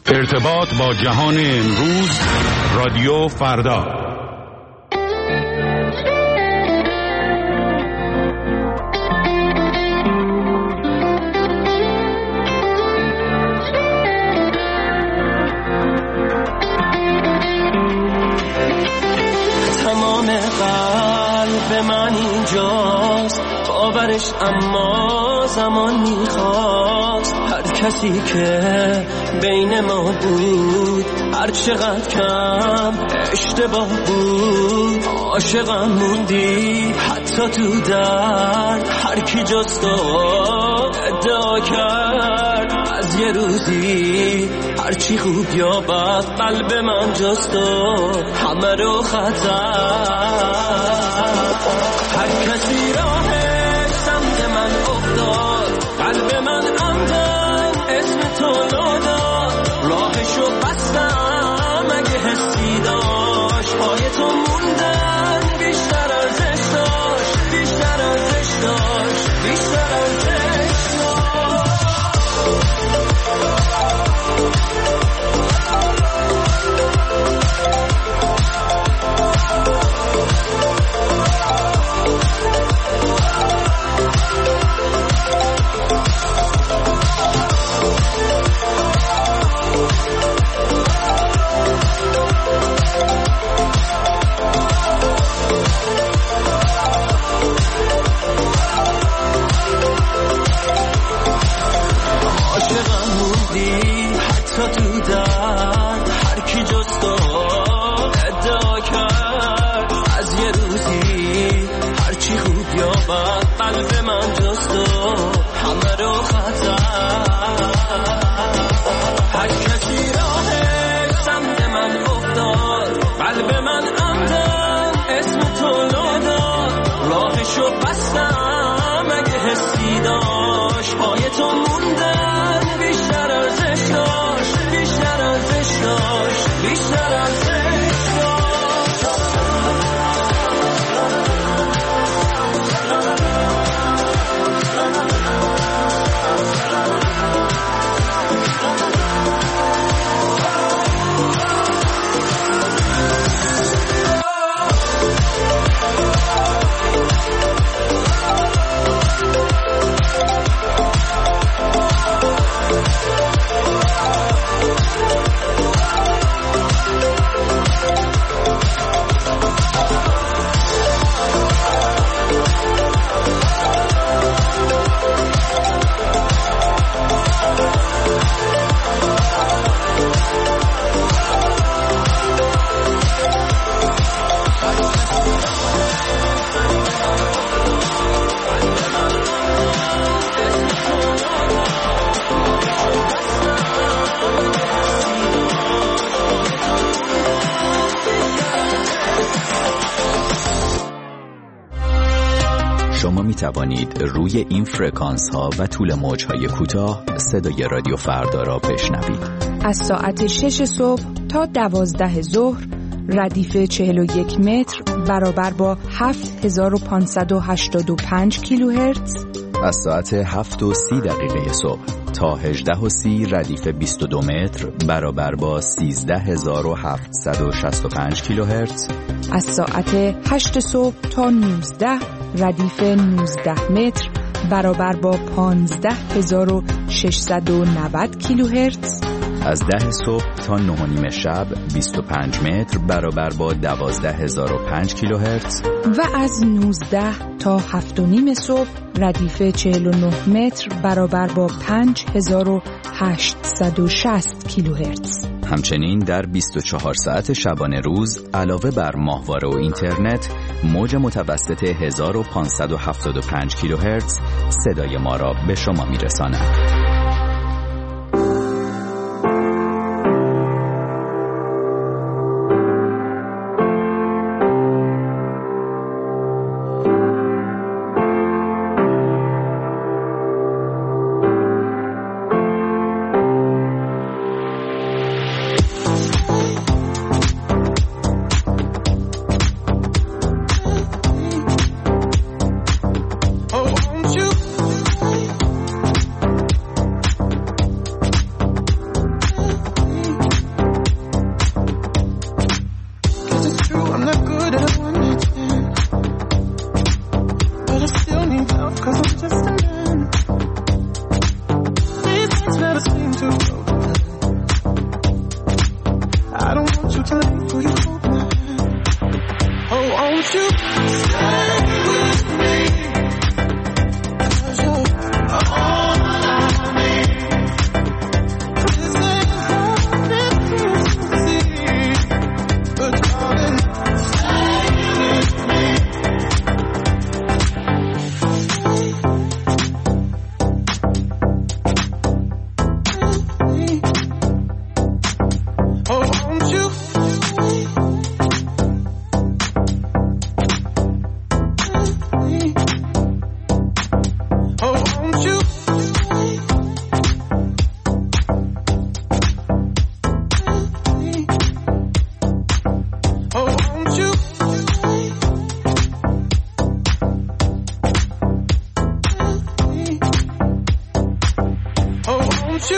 ارتباط با جهان امروز، رادیو فردا. تمام قلب من اینجاست، باورش اما زمان میخواست. هر کسی که بین ما بود، هر چقدر کم اشتباه بود، عاشقم موندی حتی تو درد. هر کی جز تو ادعا کرد از یه روزی هرچی خوب یا بد، قلب من جز تو همه رو خطر. هر کسی راهش سمت من افتاد، قلب من عمدن اسم تو ناداد. راهشو بستم اگه حسی داشت، پای تو موندن بیشتر ارزش داشت، بیشتر ارزش داشت، بیشتر ارزش داشت. عاشقم موندی حتی تو درد. هر کی جز تو ادعا کرد از یه روزی هرچی خوب یا بد، قلب من جز تو همه رو خطر. هر کسی راهش سمت من افتاد، قلب من عمدن اسم تو ناداد. راهشو بستم اگه حسی داشت، پای تو موندن بیشتر ارزش داشت، بیشتر ارزش داشت، بیشتر ارزش داشت. شما می توانید روی این فرکانس ها و طول موج های کوتاه صدای رادیو فردا را بشنوید. از ساعت 6 صبح تا 12 ظهر ردیف 41 متر برابر با 7585 کیلوهرتز. از ساعت 7:30 صبح تا 18:30 ردیف 22 متر برابر با 13765 کیلوهرتز. از ساعت 8 صبح تا 19 ردیف 19 متر برابر با 15690 کیلوهرتز. از 10 صبح تا 9:30 شب 25 متر برابر با 12005 کیلوهرتز. و از 19 تا 7:30 صبح ردیف 49 متر برابر با 5860 کیلوهرتز. همچنین در 24 ساعت شبانه روز علاوه بر ماهواره و اینترنت، موج متوسط 1575 کیلوهرتز صدای ما را به شما میرساند.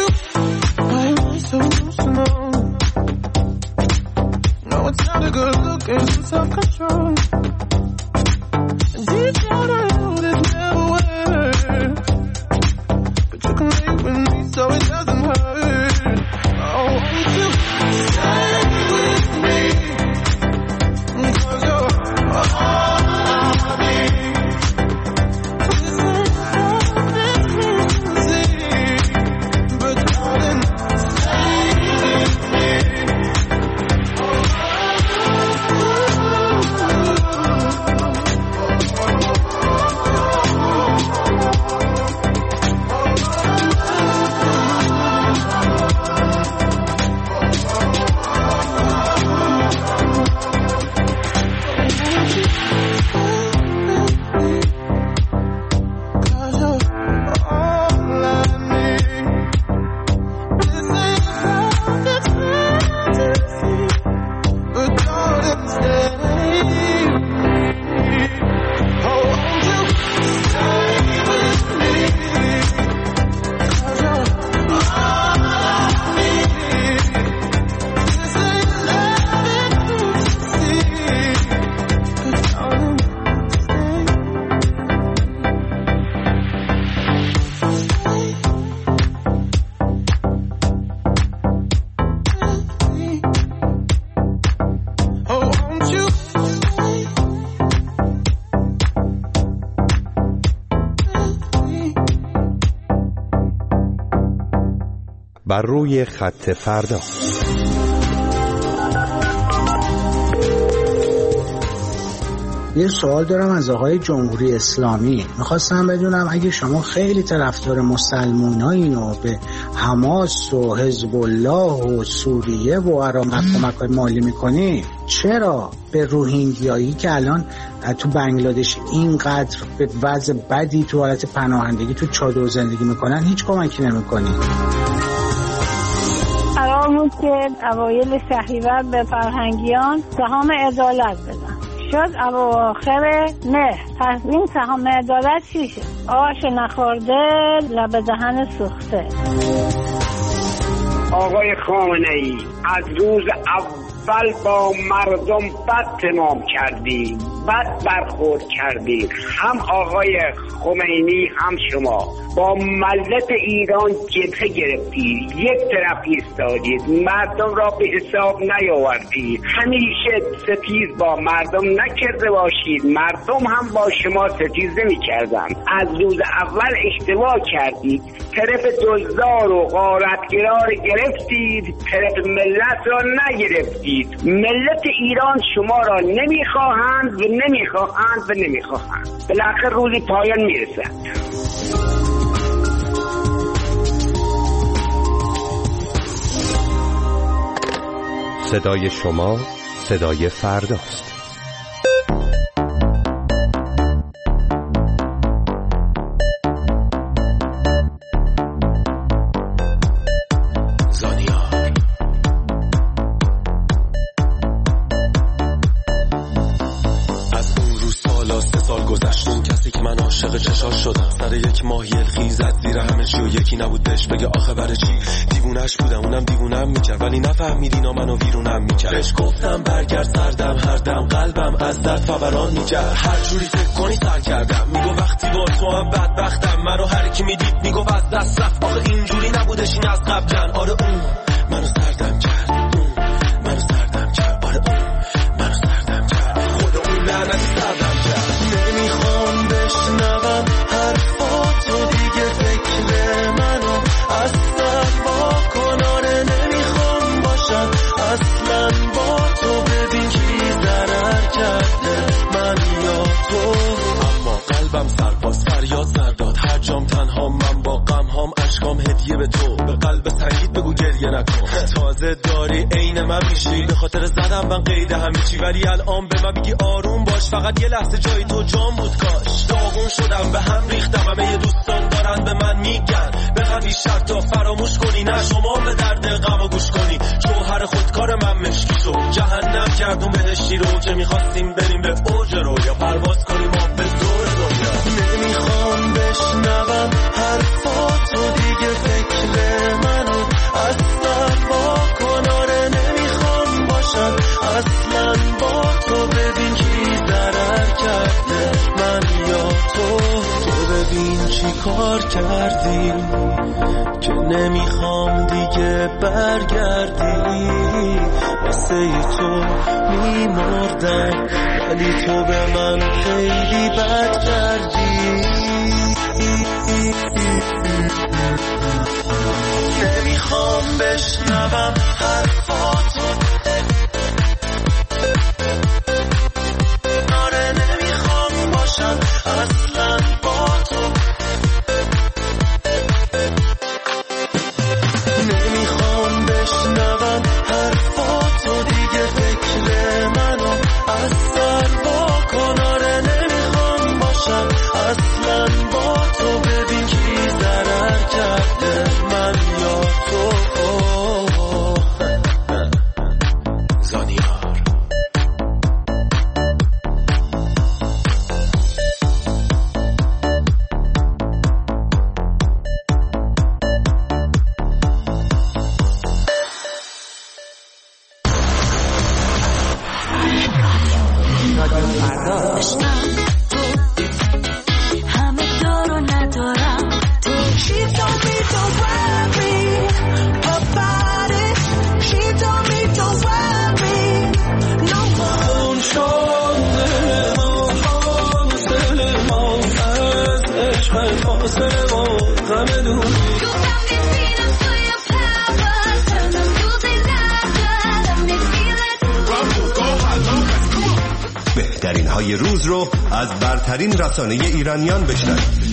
you, why am I so emotional? No, it's not a good look, it's some self-control. And deep down I know this never works, but you can lay with me so it doesn't hurt. Oh, won't you stay with me? 'Cause you're all I need. This ain't something easy, but darling, stay with me. بر روی خط فردا. یه سوال دارم از آقای جمهوری اسلامی. میخواستم بدونم اگه شما خیلی طرفدار مسلمانایین و به حماس و حزب الله و سوریه و عراق کمک مالی میکنی، چرا به روهینگیایی که الان تو بنگلادش اینقدر به وضع بدی تو حالت پناهندگی تو چادر زندگی میکنن هیچ کمکی نمیکنی؟ قرار بود که اوایل شهریور به فرهنگیان سهام عدالت بدن، شد اواخر مهر. پس این سهام عدالت چی شد؟ آش نخورده لب دهن سوخته. آقای خامنه‌ای از روز اول با مردم بد تمام کردی، بد برخورد کردی، هم آقای خمینی هم شما با ملت ایران جبهه گرفتید، یک طرف ایستادید، مردم را به حساب نیاوردید، همیشه ستیز با مردم نکرده باشید، مردم هم با شما ستیز نمی‌کردن. از روز اول اشتباه کردید، طرف دزدار و غارتگرا را گرفتید، طرف ملت را نگرفتید. ملت ایران شما را نمیخواهند و نمیخواهند و نمیخواهند. بالاخره روزی پایان میرسد. صدای شما صدای فرداست. بگه آخه برای چی دیوونش بودم، اونم دیوونم میکرد ولی نفهمید اینا منو ویرونم میکرد. بهش گفتم برگرد سردم، هر دم قلبم از درد فوران میکرد. هر جوری فکر کنی سر کردم، میگو وقتی با تو هم بدبختم. منو هر کی میدید میگو از دست رفت، آخه اینجوری نبودش این از قبلن. آره اون منو سردم کرد، اون منو سردم کرد، آره اون منو سردم کرد، خدا اون لعنتی سردم کرد. نمیخوام بشنوم حرفاتو دیگه، فکر منو اصلا با کناره نمیخوام باشم اصلا با تو. ببین کی ضرر کرده، من یا تو. اما قلبم سرپاس فریاد سرداد، هر جام تنها من با غم هام، اشکام هدیه به تو. به قلب سنگیت بگو گریه نکن، تازه داری عین من میشی. به خاطر زدم من قید همه چی، ولی الان به من بگی آروم باش. فقط یه لحظه جای تو جام بود کاش. داغون شدم به هم ریختم، همه دوستان دارن به من میگن بخوام این شرط تا فراموش کنی، نه شما به درد غم گوش کنی. جوهر خودکار من مشکی شد، جهنم کردون بهشتی رو که میخواستیم بریم به اوج رو، یا پرواز کنیم ما به دور دنیا. نمیخوام بشنوم حرفاتو دیگه، فکر من نمیخوام دیگه برگردی، مثل تو میمردم ولی تو به من خیلی بد کردی. نمیخوام بشنوم حرفاتو، آره نمیخوام باشم اصلا با تو. نمیخوام بشنوم حرفاتو دیگه، فکر منو از سر واکن، آره نمیخوام باشم اصلا با تو. ببین کی ضرر کرده، من یا تو. زانیار بهترین های روز رو از برترین رسانه ایرانیان بشنوید.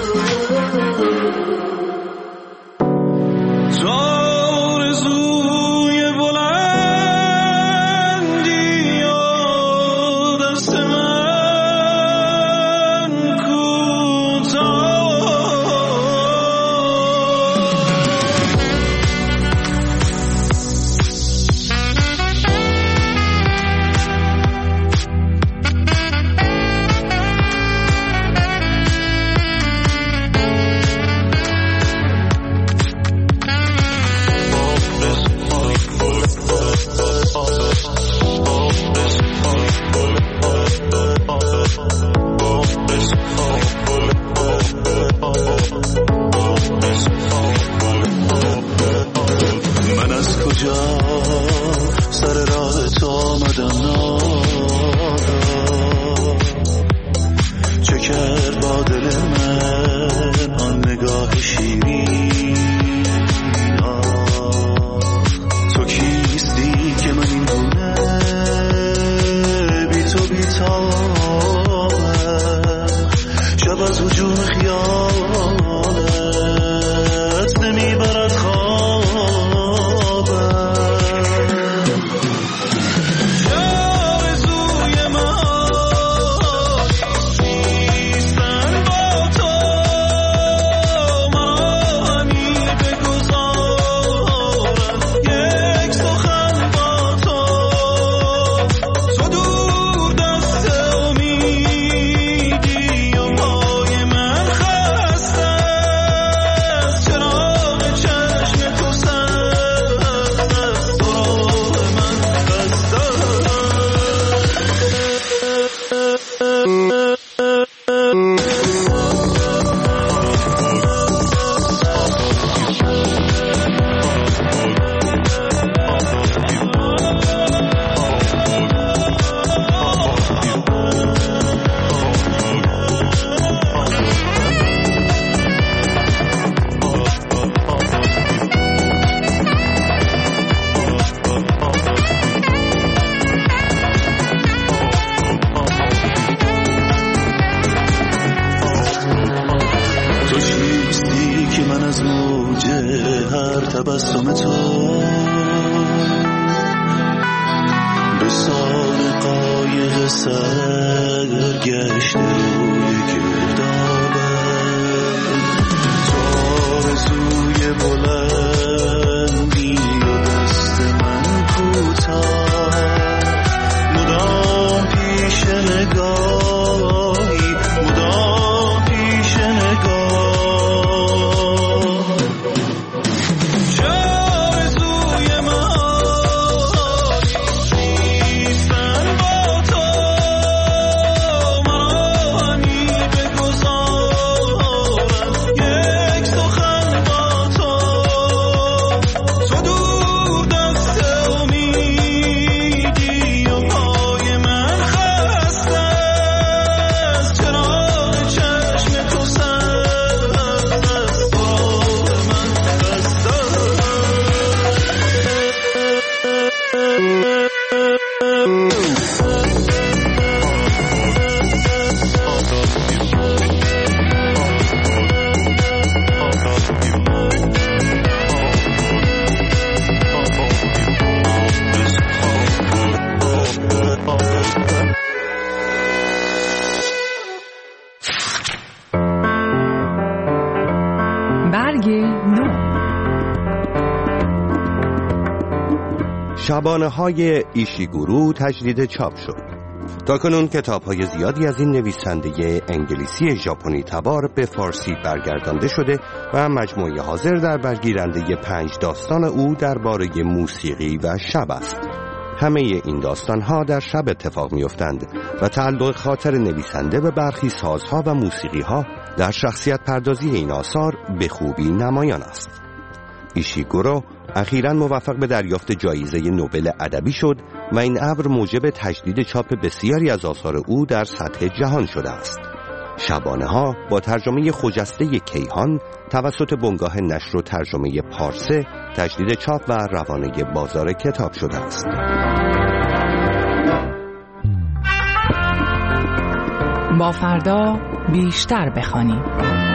تبسم تو به سان قایق سرگشت روی گردابه تو آرزوی بلندی و دست من کوتاه مدام پیش نگاهی مدام پیش نگاه شبانه‌های ایشیگورو تجدید چاپ شد. تاکنون کتاب‌های زیادی از این نویسنده انگلیسی ژاپنی تبار به فارسی برگردانده شده و مجموعه حاضر در برگیرنده 5 داستان او درباره موسیقی و شب است. همه این داستان‌ها در شب اتفاق می‌افتند و تعلق خاطر نویسنده به برخی سازها و موسیقی‌ها در شخصیت پردازی این آثار به خوبی نمایان است. ایشیگورو اخیراً موفق به دریافت جایزه نوبل ادبی شد و این امر موجب تجدید چاپ بسیاری از آثار او در سطح جهان شده است. شبانه‌ها با ترجمه خجسته کیهان توسط بنگاه نشر و ترجمه پارسه تجدید چاپ و روانه بازار کتاب شده است. با فردا بیشتر بخوانیم.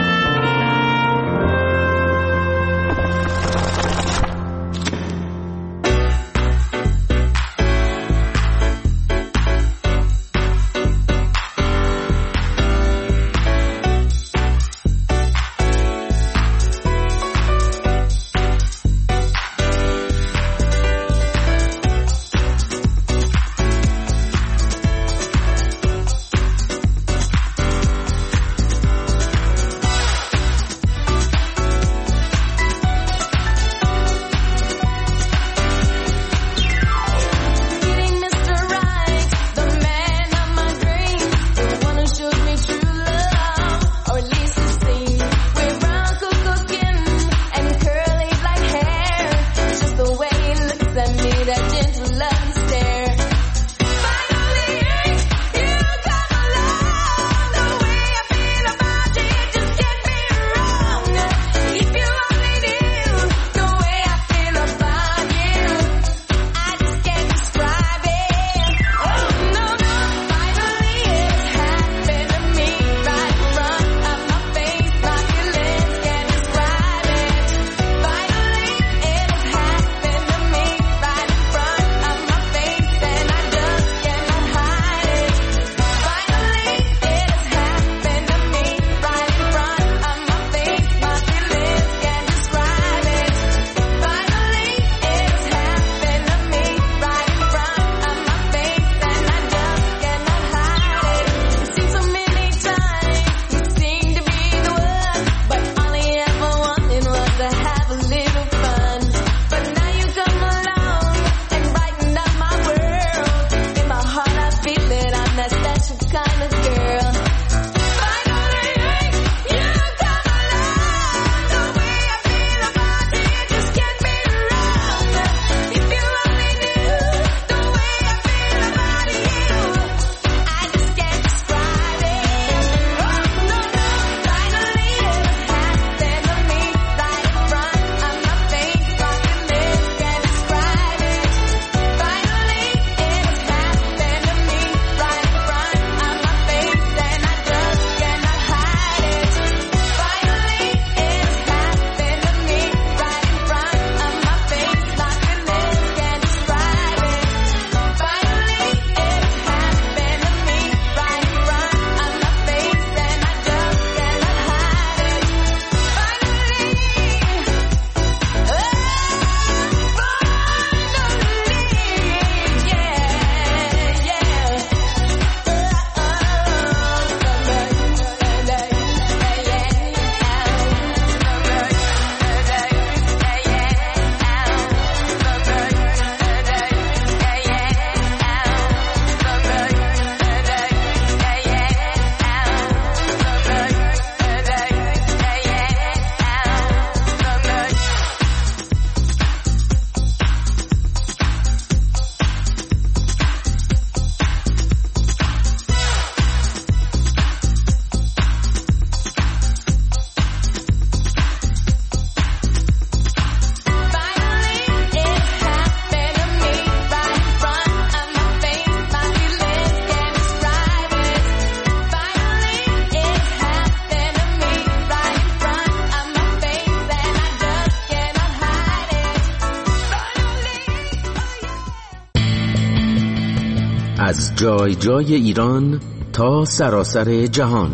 از جای جای ایران تا سراسر جهان.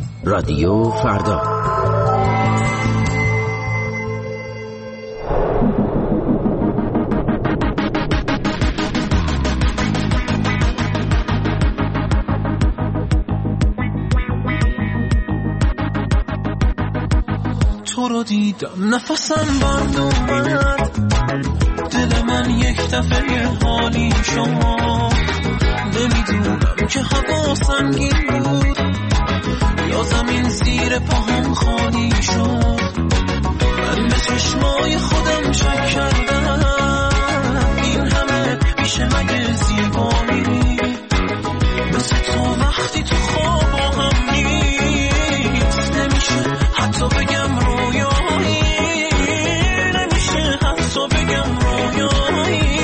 رادیو فردا. دیدم نفسم بند اومد، دل من یک دفعه حالی شما. نمیدونم که هوا سنگین بود یا زمین زیر پاهم خالی شد. من به چشمای خودم شک کردم، این همه میشه مگه زیبایی؟ مثل تو وقتی تو خواب هم نیست، نمیشه حتی بگم رویایی، نمیشه حتی بگم رویایی.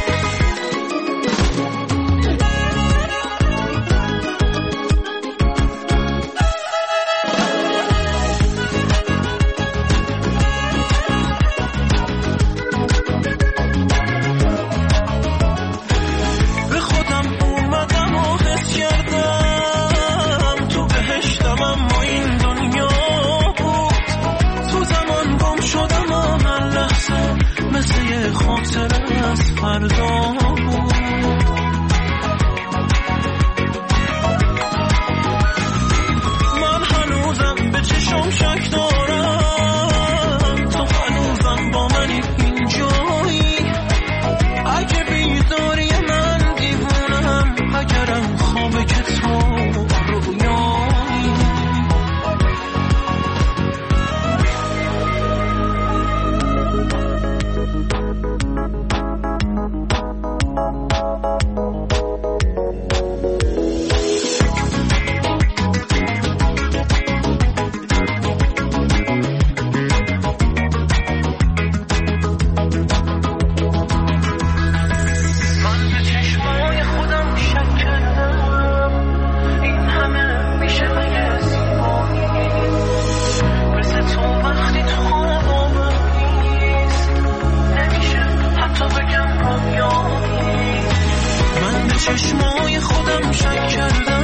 من هنوزم به چشم شک دارم، تو هنوزم با منی اینجایی. اگه بیداری من دیوونم، اگرم خوابه که تو رویایی. چشمای خودم شک کردم،